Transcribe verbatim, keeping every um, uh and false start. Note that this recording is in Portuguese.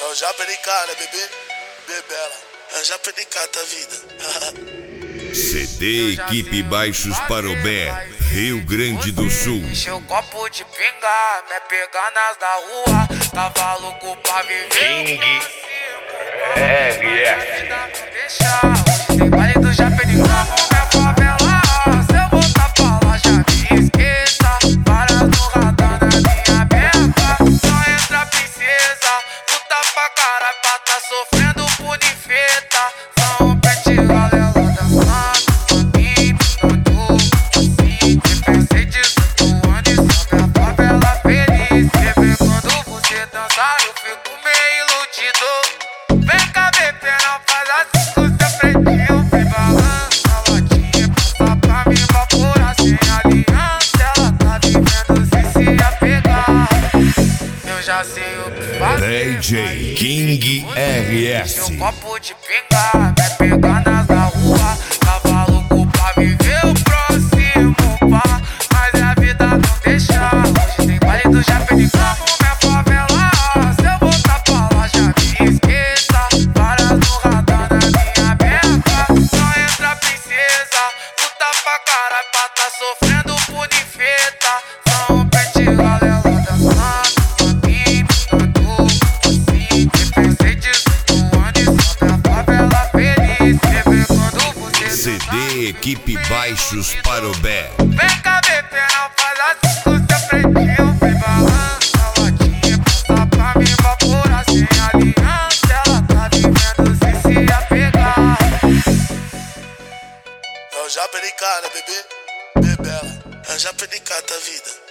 Eu já perdi cara, bebê, bebela. Eu já perdi cara da vida. C D Equipe Baixos Parobé, Rio Grande do Sul. Encheu o copo de pinga, me pegar nas da rua. Tava louco pra viver. King R S. Hoje tem baile do Japenicão, minha favela. Se eu voltar pra lá, já me esqueça. Para no radar na minha beca. Só entra princesa, luta pra caralho pra tá sofrendo punifeta. Só um pente galera dançando, mamime, assim. Pensei dezoito anos, só minha favela feliz. Sempre quando você dançar, eu fico meio iludido. Vem cá, bebê, não faz assim com seu pretinho. Vem balança a latinha, passa pra mim, vapora sem aliança. Ela tá vivendo sem se apegar. Eu já sei o que fazer. D J King R S. Encheu um copo de pinga, me pegar nas da rua. Tava louco pra viver o próximo pá, mas a vida não deixa. Hoje tem baile do Japenicão, minha favela. Se eu voltar pra lá, já me esqueça. Para no radar na minha beca. Só entra princesa, luta pra caralho pra tá sofrendo punifeta. Só um pente galera dançando, mamime, assim. Pensei dezoito anos, só minha favela feliz. Sempre quando você C D Equipe Baixos Parobé. vem cá, bebê, não faz assim com seu pretinho. Vem balança a latinha, passa pra mim, vapora sem aliança. Ela tá vivendo sem se apegar. Eu já perdi cara, bebê, bebela. Eu já perdi cara da vida.